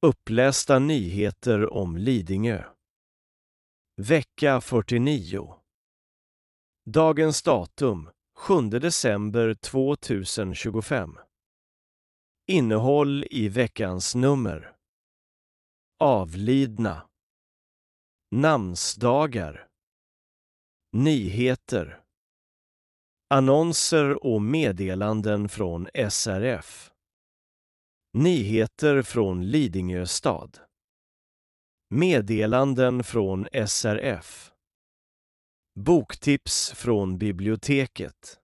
Upplästa nyheter om Lidingö. Vecka 49. Dagens datum 7 december 2025. Innehåll i veckans nummer. Avlidna. Namnsdagar. Nyheter. Annonser och meddelanden från SRF. Nyheter från Lidingö stad. Meddelanden från SRF. Boktips från biblioteket.